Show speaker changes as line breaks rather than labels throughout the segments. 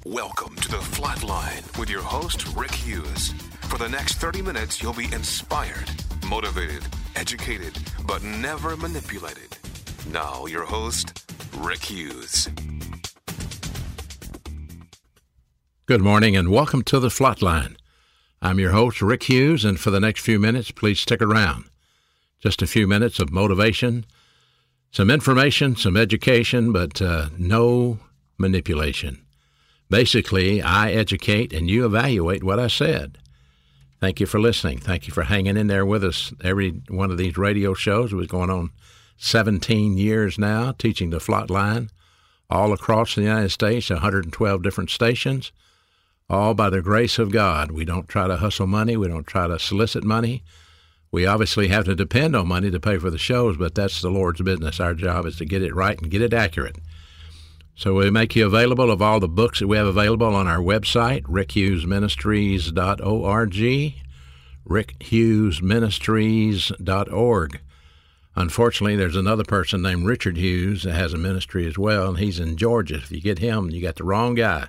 Welcome to The Flatline with your host, Rick Hughes. For the next 30 minutes, you'll be inspired, motivated, educated, but never manipulated. Now, your host, Rick Hughes.
Good morning and welcome to The Flatline. I'm your host, Rick Hughes, and for the next few minutes, please stick around. Just a few minutes of motivation, some information, some education, but no manipulation. Basically, I educate and you evaluate what I said. Thank you for listening. Thank you for hanging in there with us. Every one of these radio shows was going on 17 years now, teaching the Flatline all across the United States, 112 different stations, all by the grace of God. We don't try to hustle money. We don't try to solicit money. We obviously have to depend on money to pay for the shows, but that's the Lord's business. Our job is to get it right and get it accurate. So we make you available of all the books that we have available on our website, rickhughesministries.org, rickhughesministries.org. Unfortunately, there's another person named Richard Hughes that has a ministry as well, and he's in Georgia. If you get him, you got the wrong guy.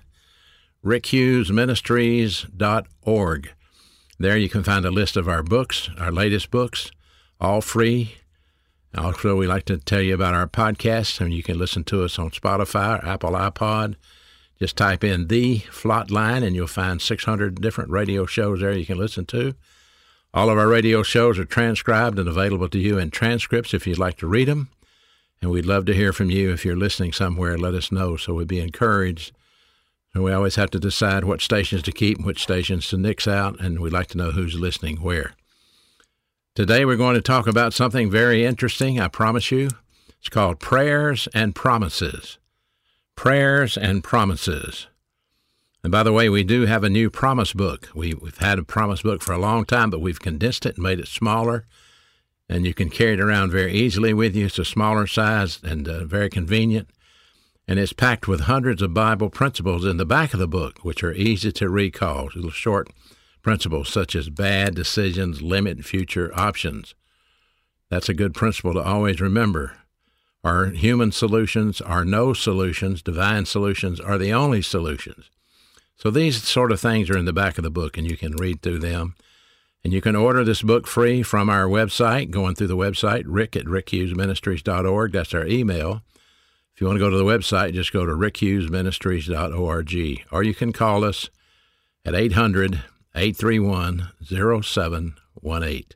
rickhughesministries.org. There you can find a list of our books, our latest books, all free. Also, we like to tell you about our podcasts, and you can listen to us on Spotify or Apple iPod. Just type in The Flatline, and you'll find 600 different radio shows there you can listen to. All of our radio shows are transcribed and available to you in transcripts if you'd like to read them. And we'd love to hear from you. If you're listening somewhere, let us know so we'd be encouraged. And we always have to decide what stations to keep and which stations to nix out, and we'd like to know who's listening where. Today we're going to talk about something very interesting, I promise you. It's called Prayers and Promises. Prayers and Promises. And by the way, we do have a new promise book. We've had a promise book for a long time, but we've condensed it and made it smaller. And you can carry it around very easily with you. It's a smaller size and very convenient. And it's packed with hundreds of Bible principles in the back of the book, which are easy to recall. Little short principles such as bad decisions limit future options. That's a good principle to always remember. Our human solutions are no solutions. Divine solutions are the only solutions. So these sort of things are in the back of the book, and you can read through them. And you can order this book free from our website, going through the website, rick@rickhughesministries.org. That's our email. If you want to go to the website, just go to rickhughesministries.org. Or you can call us at 800-831-0718.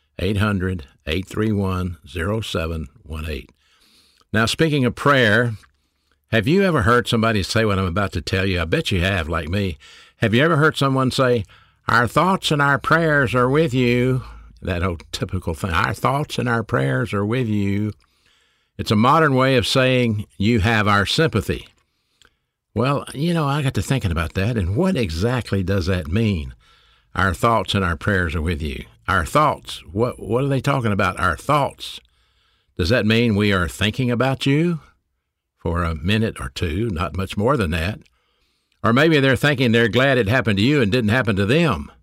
800-831-0718. Now, speaking of prayer, have you ever heard somebody say what I'm about to tell you? I bet you have, like me. Have you ever heard someone say, our thoughts and our prayers are with you? That old typical thing, our thoughts and our prayers are with you. It's a modern way of saying you have our sympathy. Well, I got to thinking about that, and what exactly does that mean? Our thoughts and our prayers are with you. Our thoughts, what are they talking about? Our thoughts. Does that mean we are thinking about you for a minute or two, not much more than that? Or maybe they're thinking they're glad it happened to you and didn't happen to them.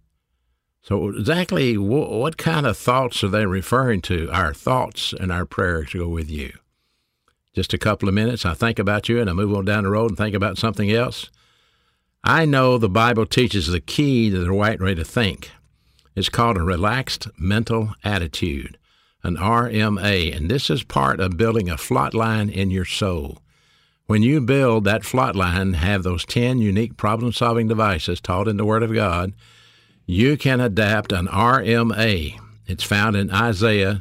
So exactly what kind of thoughts are they referring to? Our thoughts and our prayers go with you. Just a couple of minutes, I think about you, and I move on down the road and think about something else. I know the Bible teaches the key to the right way to think. It's called a relaxed mental attitude, an RMA, and this is part of building a flatline in your soul. When you build that flatline, have those 10 unique problem-solving devices taught in the Word of God, you can adapt an RMA. It's found in Isaiah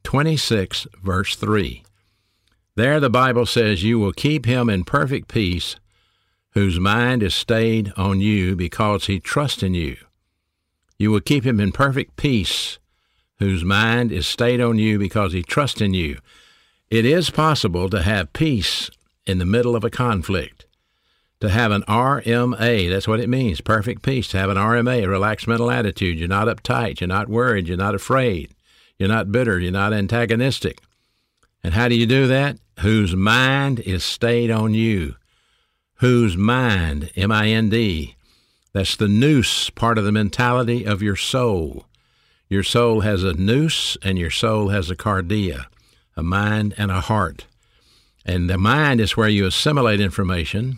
26, verse 3. There the Bible says, you will keep him in perfect peace, whose mind is stayed on you because he trusts in you. You will keep him in perfect peace, whose mind is stayed on you because he trusts in you. It is possible to have peace in the middle of a conflict. To have an RMA, that's what it means, perfect peace. To have an RMA, a relaxed mental attitude. You're not uptight, you're not worried, you're not afraid, you're not bitter, you're not antagonistic. And how do you do that? Whose mind is stayed on you. Whose mind, M-I-N-D, that's the nous part of the mentality of your soul. Your soul has a nous and your soul has a cardia, a mind and a heart. And the mind is where you assimilate information.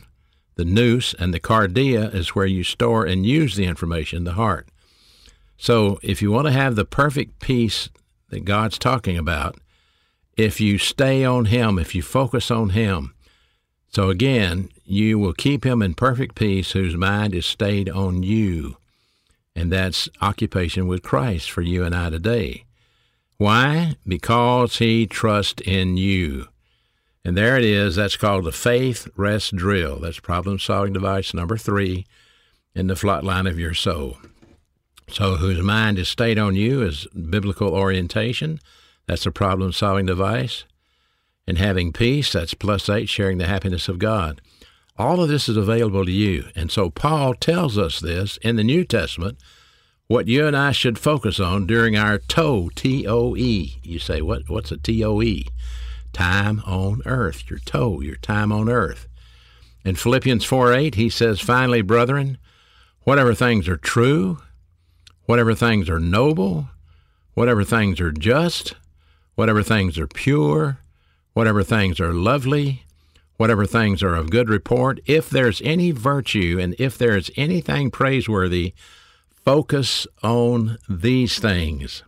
The nous and the cardia is where you store and use the information, the heart. So if you want to have the perfect peace that God's talking about, if you stay on Him, if you focus on Him, so again, you will keep Him in perfect peace whose mind is stayed on you. And that's occupation with Christ for you and I today. Why? Because He trusts in you. And there it is. That's called the faith rest drill. That's problem-solving device number 3 in the flat line of your soul. So whose mind is stayed on you is biblical orientation. That's a problem-solving device. And having peace, that's +8, sharing the happiness of God. All of this is available to you. And so Paul tells us this in the New Testament, what you and I should focus on during our TOE, T-O-E. You say, what's a T-O-E? Time on earth, your TOE, your time on earth. In Philippians 4:8, he says, finally, brethren, whatever things are true, whatever things are noble, whatever things are just, whatever things are pure, whatever things are lovely, whatever things are of good report, if there's any virtue and if there's anything praiseworthy, focus on these things.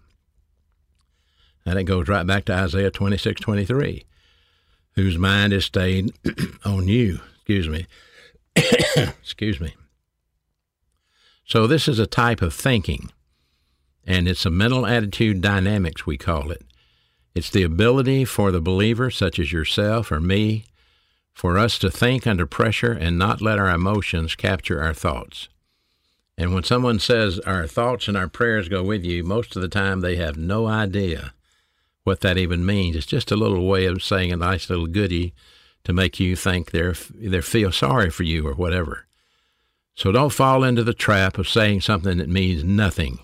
And it goes right back to Isaiah 26:23, whose mind is stayed on you. Excuse me. Excuse me. So this is a type of thinking, and it's a mental attitude dynamics, we call it. It's the ability for the believer, such as yourself or me, for us to think under pressure and not let our emotions capture our thoughts. And when someone says our thoughts and our prayers go with you, most of the time they have no idea what that even means. It's just a little way of saying a nice little goodie to make you think they feel sorry for you or whatever. So don't fall into the trap of saying something that means nothing.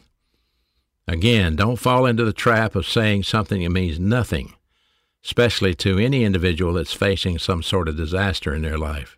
Again, don't fall into the trap of saying something that means nothing, especially to any individual that's facing some sort of disaster in their life.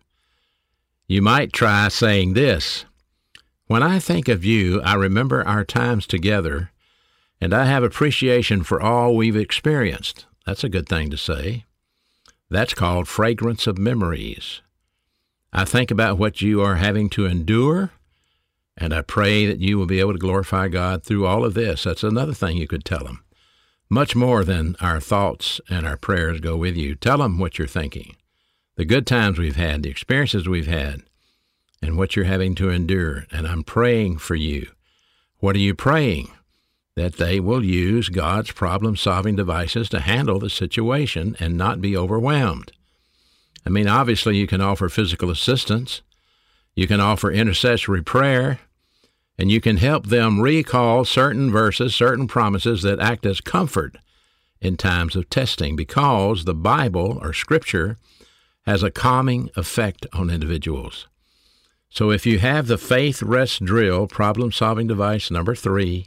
You might try saying this: when I think of you, I remember our times together, and I have appreciation for all we've experienced. That's a good thing to say. That's called fragrance of memories. I think about what you are having to endure, and I pray that you will be able to glorify God through all of this. That's another thing you could tell them. Much more than our thoughts and our prayers go with you. Tell them what you're thinking, the good times we've had, the experiences we've had, and what you're having to endure. And I'm praying for you. What are you praying? That they will use God's problem-solving devices to handle the situation and not be overwhelmed. I mean, obviously, you can offer physical assistance, you can offer intercessory prayer, and you can help them recall certain verses, certain promises that act as comfort in times of testing, because the Bible or Scripture has a calming effect on individuals. So if you have the faith rest drill, problem-solving device number 3,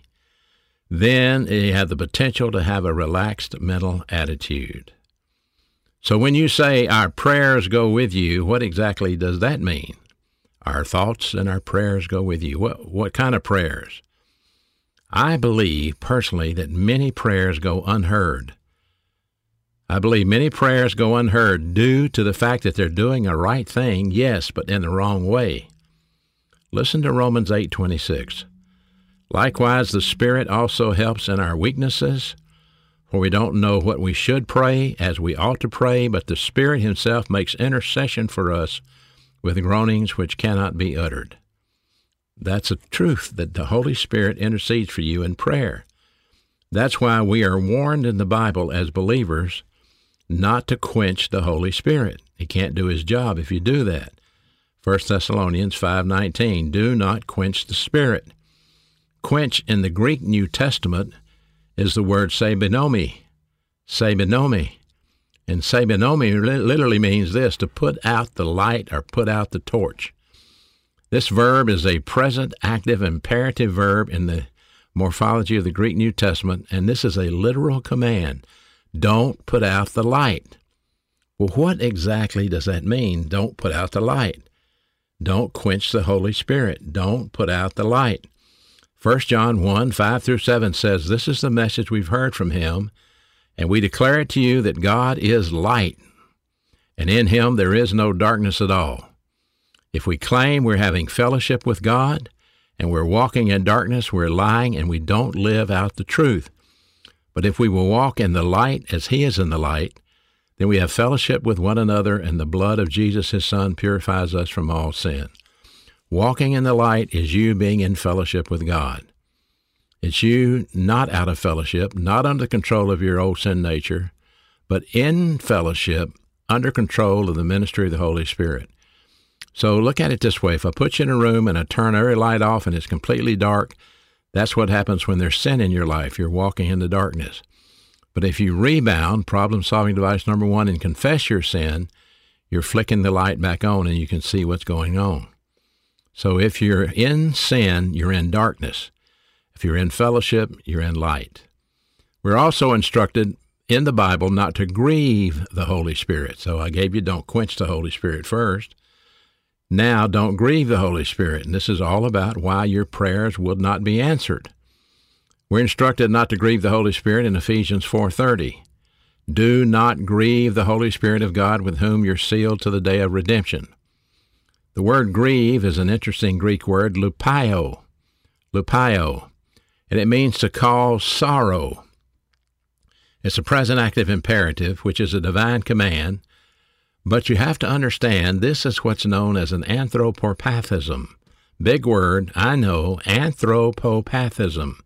then you have the potential to have a relaxed mental attitude. So when you say our prayers go with you, what exactly does that mean? Our thoughts and our prayers go with you. What kind of prayers? I believe personally that many prayers go unheard. I believe many prayers go unheard due to the fact that they're doing a right thing, yes, but in the wrong way. Listen to Romans 8:26. Likewise, the Spirit also helps in our weaknesses, for we don't know what we should pray as we ought to pray, but the Spirit Himself makes intercession for us with groanings which cannot be uttered. That's a truth, that the Holy Spirit intercedes for you in prayer. That's why we are warned in the Bible as believers not to quench the Holy Spirit. He can't do His job if you do that. 1 Thessalonians 5:19, do not quench the Spirit. Quench in the Greek New Testament is the word sebenomi. Sebenomi. And sebenomi literally means this, to put out the light or put out the torch. This verb is a present active imperative verb in the morphology of the Greek New Testament, and this is a literal command. Don't put out the light. Well, what exactly does that mean? Don't put out the light. Don't quench the Holy Spirit. Don't put out the light. 1 John 1:5-7 says, this is the message we've heard from Him, and we declare it to you that God is light, and in Him there is no darkness at all. If we claim we're having fellowship with God and we're walking in darkness, we're lying and we don't live out the truth. But if we will walk in the light as He is in the light, then we have fellowship with one another, and the blood of Jesus, His Son, purifies us from all sin. Walking in the light is you being in fellowship with God. It's you not out of fellowship, not under control of your old sin nature, but in fellowship, under control of the ministry of the Holy Spirit. So look at it this way. If I put you in a room and I turn every light off and it's completely dark, that's what happens when there's sin in your life. You're walking in the darkness. But if you rebound, problem-solving device number 1, and confess your sin, you're flicking the light back on and you can see what's going on. So if you're in sin, you're in darkness. If you're in fellowship, you're in light. We're also instructed in the Bible not to grieve the Holy Spirit. So I gave you don't quench the Holy Spirit first. Now don't grieve the Holy Spirit. And this is all about why your prayers will not be answered. We're instructed not to grieve the Holy Spirit in Ephesians 4:30. Do not grieve the Holy Spirit of God, with whom you're sealed to the day of redemption. The word grieve is an interesting Greek word, lupaio, and it means to cause sorrow. It's a present active imperative, which is a divine command, but you have to understand this is what's known as an anthropopathism. Big word, I know, anthropopathism.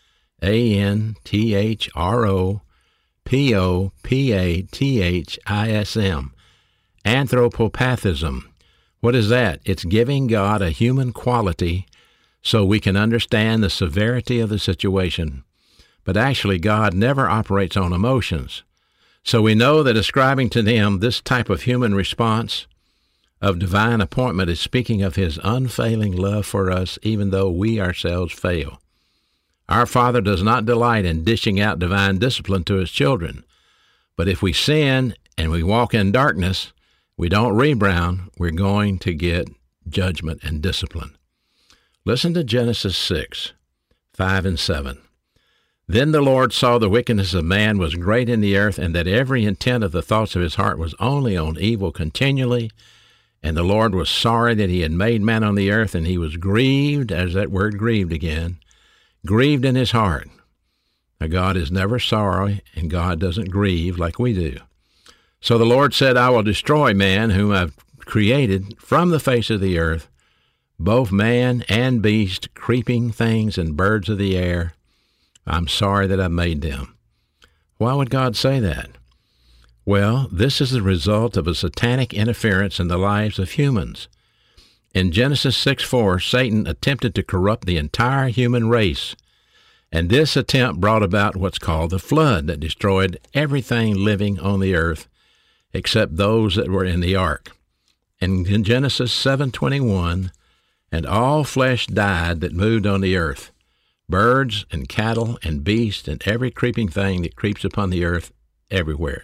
ANTHROPOPATHISM. Anthropopathism. What is that? It's giving God a human quality so we can understand the severity of the situation. But actually, God never operates on emotions. So we know that ascribing to Him this type of human response of divine appointment is speaking of His unfailing love for us, even though we ourselves fail. Our Father does not delight in dishing out divine discipline to His children. But if we sin and we walk in darkness, we don't rebound, we're going to get judgment and discipline. Listen to Genesis 6:5 and 7. Then the Lord saw the wickedness of man was great in the earth, and that every intent of the thoughts of his heart was only on evil continually. And the Lord was sorry that He had made man on the earth, and He was grieved, as that word grieved again, grieved in His heart. Now, God is never sorry, and God doesn't grieve like we do. So the Lord said, I will destroy man whom I've created from the face of the earth, both man and beast, creeping things and birds of the air. I'm sorry that I made them. Why would God say that? Well, this is the result of a satanic interference in the lives of humans. In Genesis 6:4, Satan attempted to corrupt the entire human race, and this attempt brought about what's called the flood that destroyed everything living on the earth except those that were in the ark. And in Genesis 7:21, and all flesh died that moved on the earth, birds and cattle and beasts and every creeping thing that creeps upon the earth everywhere.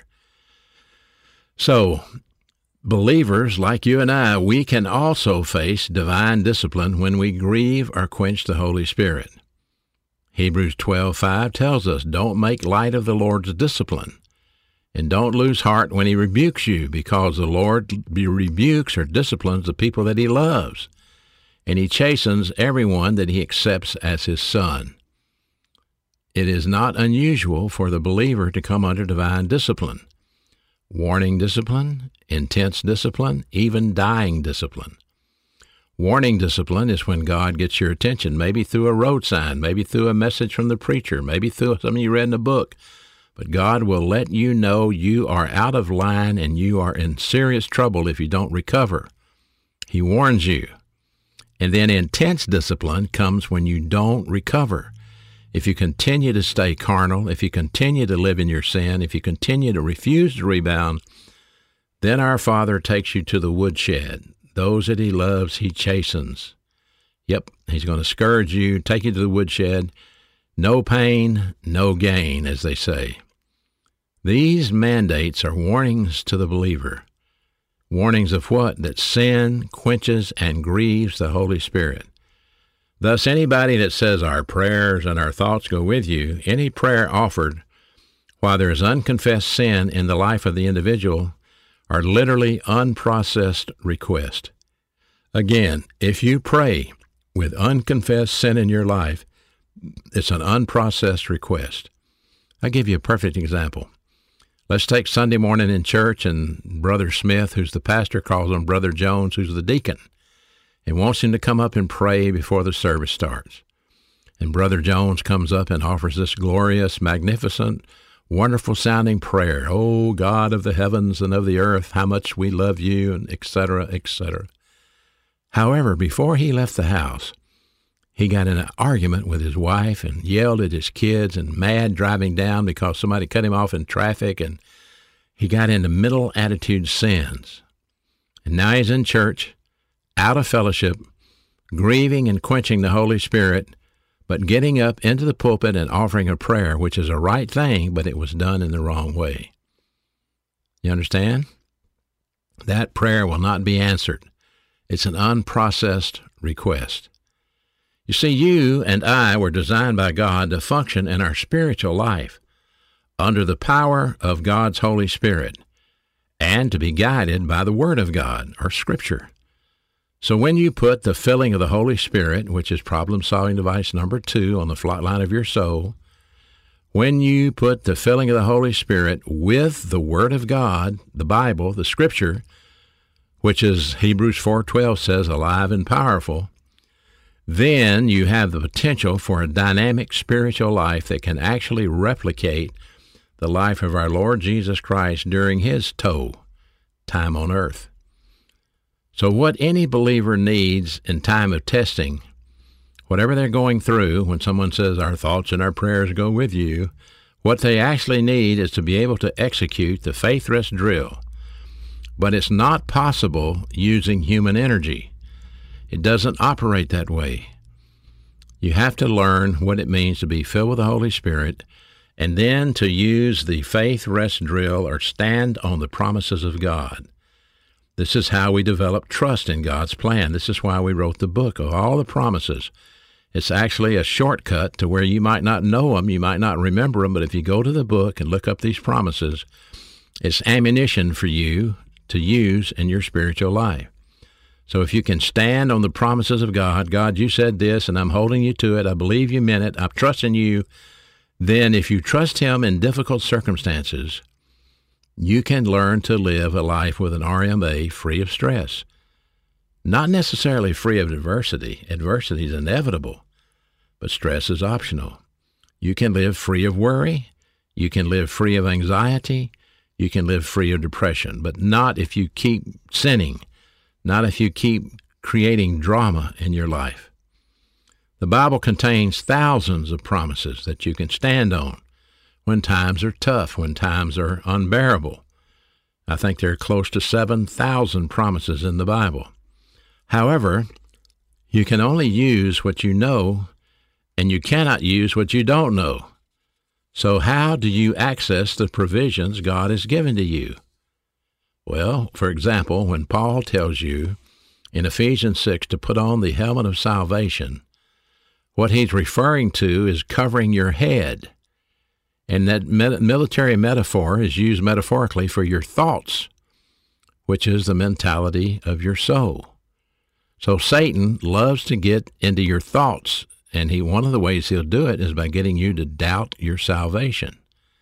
So, believers like you and I, we can also face divine discipline when we grieve or quench the Holy Spirit. Hebrews 12:5 tells us, don't make light of the Lord's discipline, and don't lose heart when He rebukes you, because the Lord rebukes or disciplines the people that He loves, and He chastens everyone that He accepts as His son. It is not unusual for the believer to come under divine discipline. Warning discipline, intense discipline, even dying discipline. Warning discipline is when God gets your attention, maybe through a road sign, maybe through a message from the preacher, maybe through something you read in a book. But God will let you know you are out of line and you are in serious trouble if you don't recover. He warns you. And then intense discipline comes when you don't recover. If you continue to stay carnal, if you continue to live in your sin, if you continue to refuse to rebound, then our Father takes you to the woodshed. Those that He loves, He chastens. Yep, He's going to scourge you, take you to the woodshed. No pain, no gain, as they say. These mandates are warnings to the believer. Warnings of what? That sin quenches and grieves the Holy Spirit. Thus, anybody that says our prayers and our thoughts go with you, any prayer offered while there is unconfessed sin in the life of the individual, are literally unprocessed requests. Again, if you pray with unconfessed sin in your life, it's an unprocessed request. I'll give you a perfect example. Let's take Sunday morning in church, and Brother Smith, who's the pastor, calls on Brother Jones, who's the deacon, and wants him to come up and pray before the service starts. And Brother Jones comes up and offers this glorious, magnificent, wonderful-sounding prayer. Oh, God of the heavens and of the earth, how much we love you, and et cetera, et cetera. However, before he left the house, he got in an argument with his wife and yelled at his kids and mad driving down because somebody cut him off in traffic, and he got into middle attitude sins. And now he's in church, out of fellowship, grieving and quenching the Holy Spirit, but getting up into the pulpit and offering a prayer, which is a right thing, but it was done in the wrong way. You understand? That prayer will not be answered. It's an unprocessed request. You see, you and I were designed by God to function in our spiritual life under the power of God's Holy Spirit and to be guided by the Word of God, or Scripture. So when you put the filling of the Holy Spirit, which is problem-solving device number 2 on the flight line of your soul, when you put the filling of the Holy Spirit with the Word of God, the Bible, the Scripture, which is Hebrews 4:12 says, alive and powerful, then you have the potential for a dynamic spiritual life that can actually replicate the life of our Lord Jesus Christ during His time on earth. So what any believer needs in time of testing, whatever they're going through, when someone says our thoughts and our prayers go with you, what they actually need is to be able to execute the faith rest drill. But it's not possible using human energy. It doesn't operate that way. You have to learn what it means to be filled with the Holy Spirit and then to use the faith rest drill or stand on the promises of God. This is how we develop trust in God's plan. This is why we wrote the book of all the promises. It's actually a shortcut to where you might not know them, you might not remember them, but if you go to the book and look up these promises, it's ammunition for you to use in your spiritual life. So if you can stand on the promises of God, God, you said this, and I'm holding you to it. I believe you meant it. I'm trusting you. Then if you trust Him in difficult circumstances, you can learn to live a life with an RMA free of stress. Not necessarily free of adversity. Adversity is inevitable, but stress is optional. You can live free of worry. You can live free of anxiety. You can live free of depression, but not if you keep sinning, not if you keep creating drama in your life. The Bible contains thousands of promises that you can stand on when times are tough, when times are unbearable. I think there are close to 7,000 promises in the Bible. However, you can only use what you know, and you cannot use what you don't know. So how do you access the provisions God has given to you? Well, for example, when Paul tells you in Ephesians 6 to put on the helmet of salvation, what he's referring to is covering your head. And that military metaphor is used metaphorically for your thoughts, which is the mentality of your soul. So Satan loves to get into your thoughts, and one of the ways he'll do it is by getting you to doubt your salvation.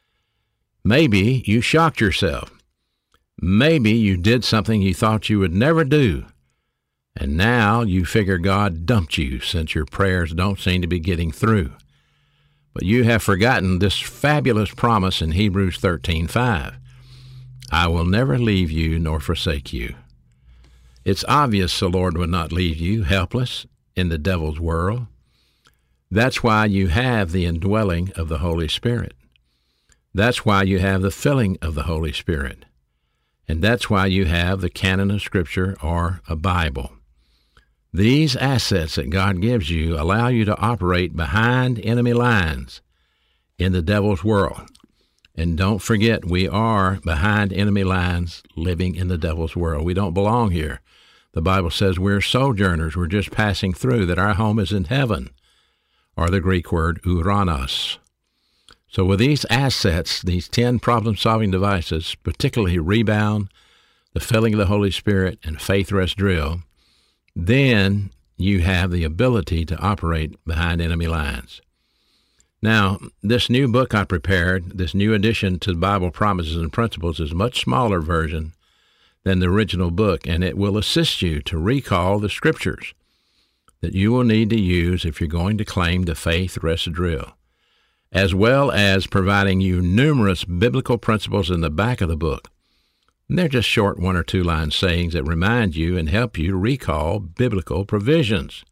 Maybe you shocked yourself. Maybe you did something you thought you would never do, and now you figure God dumped you since your prayers don't seem to be getting through. But you have forgotten this fabulous promise in Hebrews 13:5. I will never leave you nor forsake you. It's obvious the Lord would not leave you helpless in the devil's world. That's why you have the indwelling of the Holy Spirit. That's why you have the filling of the Holy Spirit. And that's why you have the canon of Scripture or a Bible. These assets that God gives you allow you to operate behind enemy lines in the devil's world. And don't forget, we are behind enemy lines living in the devil's world. We don't belong here. The Bible says we're sojourners. We're just passing through, that our home is in heaven, or the Greek word uranos. So with these assets, these 10 problem-solving devices, particularly Rebound, the filling of the Holy Spirit, and Faith Rest Drill, then you have the ability to operate behind enemy lines. Now, this new book I prepared, this new addition to the Bible Promises and Principles, is a much smaller version than the original book, and it will assist you to recall the scriptures that you will need to use if you're going to claim the faith rest drill, as well as providing you numerous biblical principles in the back of the book. And they're just short 1 or 2 line sayings that remind you and help you recall biblical provisions.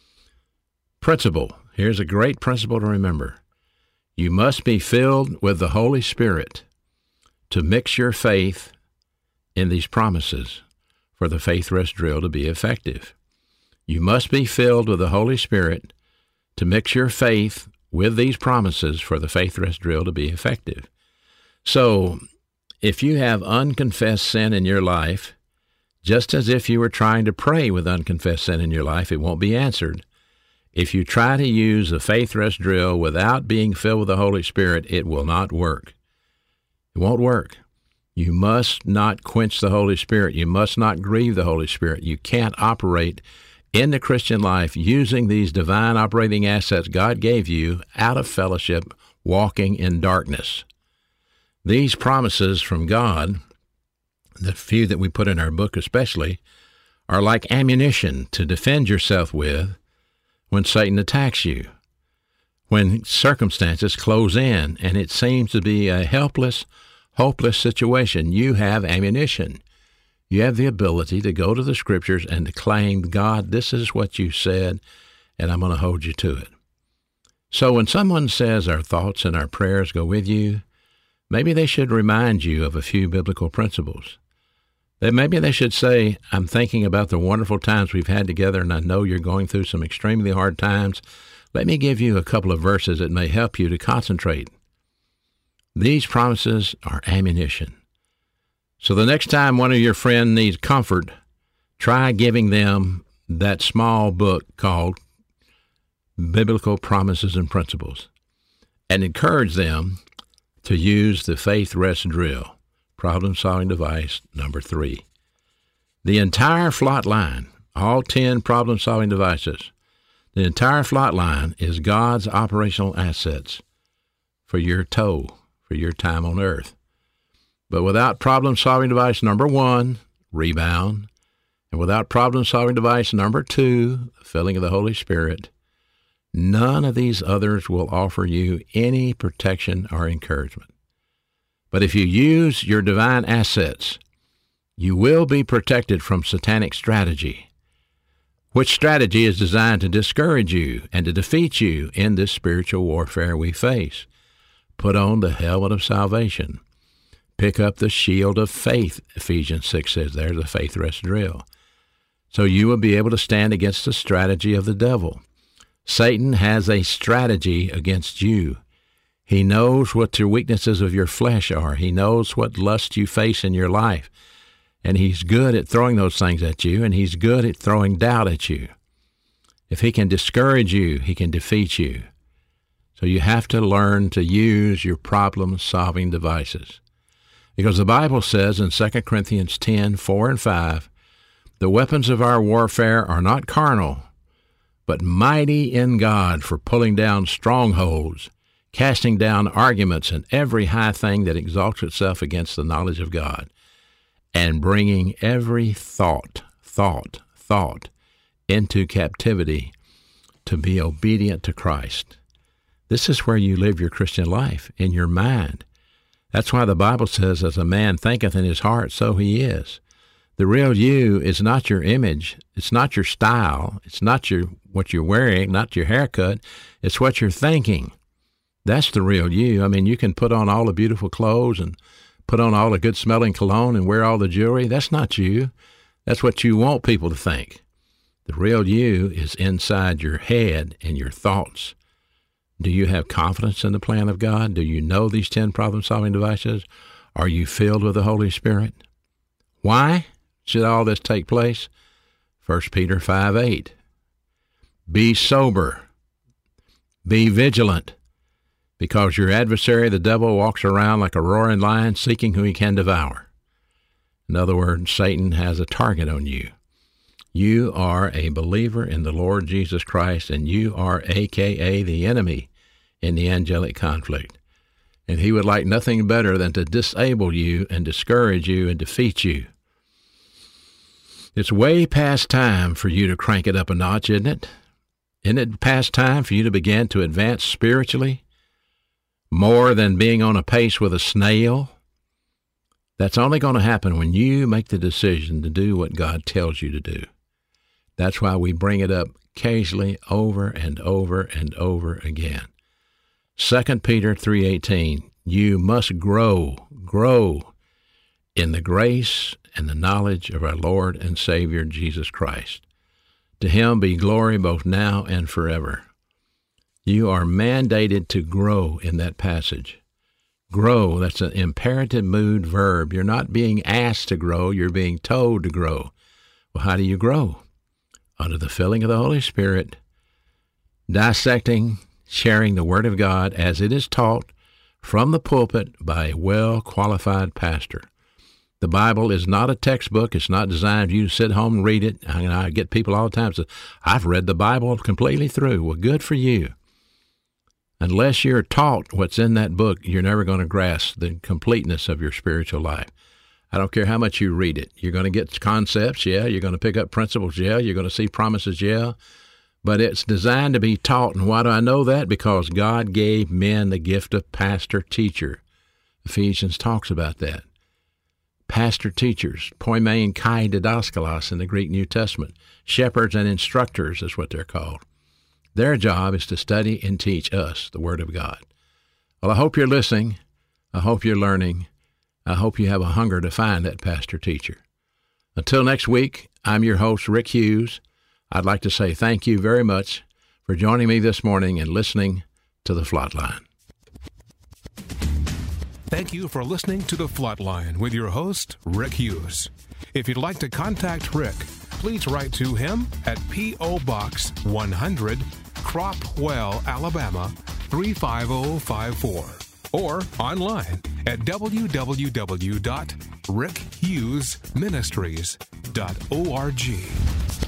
Principle. Here's a great principle to remember. You must be filled with the Holy Spirit to mix your faith in these promises for the faith rest drill to be effective. You must be filled with the Holy Spirit to mix your faith with these promises for the faith rest drill to be effective. So, if you have unconfessed sin in your life, just as if you were trying to pray with unconfessed sin in your life, it won't be answered. If you try to use the faith rest drill without being filled with the Holy Spirit, it will not work. It won't work. You must not quench the Holy Spirit. You must not grieve the Holy Spirit. You can't operate in the Christian life using these divine operating assets God gave you out of fellowship, walking in darkness. These promises from God, the few that we put in our book especially, are like ammunition to defend yourself with when Satan attacks you, when circumstances close in and it seems to be a helpless, hopeless situation. You have ammunition. You have the ability to go to the Scriptures and to claim, God, this is what you said, and I'm going to hold you to it. So when someone says our thoughts and our prayers go with you, maybe they should remind you of a few biblical principles. Maybe they should say, I'm thinking about the wonderful times we've had together, and I know you're going through some extremely hard times. Let me give you a couple of verses that may help you to concentrate. These promises are ammunition. So the next time one of your friends needs comfort, try giving them that small book called Biblical Promises and Principles, and encourage them to use the faith rest drill, problem-solving device number 3. The entire flot line, all 10 problem-solving devices, the entire flot line is God's operational assets for your time on earth. But without problem-solving device number 1, rebound, and without problem-solving device number 2, the filling of the Holy Spirit, none of these others will offer you any protection or encouragement. But if you use your divine assets, you will be protected from satanic strategy, which strategy is designed to discourage you and to defeat you in this spiritual warfare we face. Put on the helmet of salvation. Pick up the shield of faith, Ephesians 6 says there, the faith rest drill. So you will be able to stand against the strategy of the devil. Satan has a strategy against you. He knows what your weaknesses of your flesh are. He knows what lust you face in your life. And he's good at throwing those things at you, and he's good at throwing doubt at you. If he can discourage you, he can defeat you. So you have to learn to use your problem-solving devices. Because the Bible says in 2 Corinthians 10, 4 and 5, the weapons of our warfare are not carnal, but mighty in God for pulling down strongholds, casting down arguments and every high thing that exalts itself against the knowledge of God, and bringing every thought into captivity to be obedient to Christ. This is where you live your Christian life, in your mind. That's why the Bible says, as a man thinketh in his heart, so he is. The real you is not your image. It's not your style. It's not what you're wearing, not your haircut. It's what you're thinking. That's the real you. I mean, you can put on all the beautiful clothes and put on all the good-smelling cologne and wear all the jewelry. That's not you. That's what you want people to think. The real you is inside your head and your thoughts. Do you have confidence in the plan of God? Do you know these 10 problem-solving devices? Are you filled with the Holy Spirit? Why should all this take place? 1 Peter 5:8. Be sober. Be vigilant, because your adversary, the devil, walks around like a roaring lion seeking who he can devour. In other words, Satan has a target on you. You are a believer in the Lord Jesus Christ, and you are AKA the enemy in the angelic conflict. And he would like nothing better than to disable you and discourage you and defeat you. It's way past time for you to crank it up a notch, isn't it? Isn't it past time for you to begin to advance spiritually more than being on a pace with a snail? That's only going to happen when you make the decision to do what God tells you to do. That's why we bring it up occasionally over and over and over again. 2 Peter 3:18, you must grow in the grace and the knowledge of our Lord and Savior Jesus Christ. To him be glory both now and forever. You are mandated to grow in that passage. Grow, that's an imperative mood verb. You're not being asked to grow, you're being told to grow. Well, how do you grow? Under the filling of the Holy Spirit, dissecting, sharing the Word of God as it is taught from the pulpit by a well-qualified pastor. The Bible is not a textbook. It's not designed for you to sit home and read it. I get people all the time say, I've read the Bible completely through. Well, good for you. Unless you're taught what's in that book, you're never going to grasp the completeness of your spiritual life. I don't care how much you read it. You're going to get concepts, yeah. You're going to pick up principles, yeah. You're going to see promises, yeah. But it's designed to be taught. And why do I know that? Because God gave men the gift of pastor teacher. Ephesians talks about that. Pastor teachers, poimen kai didaskalos in the Greek New Testament. Shepherds and instructors is what they're called. Their job is to study and teach us the Word of God. Well, I hope you're listening. I hope you're learning. I hope you have a hunger to find that pastor teacher. Until next week, I'm your host, Rick Hughes. I'd like to say thank you very much for joining me this morning and listening to The Flatline.
Thank you for listening to The Flatline with your host, Rick Hughes. If you'd like to contact Rick, please write to him at P.O. Box 100, Cropwell, Alabama 35054, or online at www.rickhughesministries.org.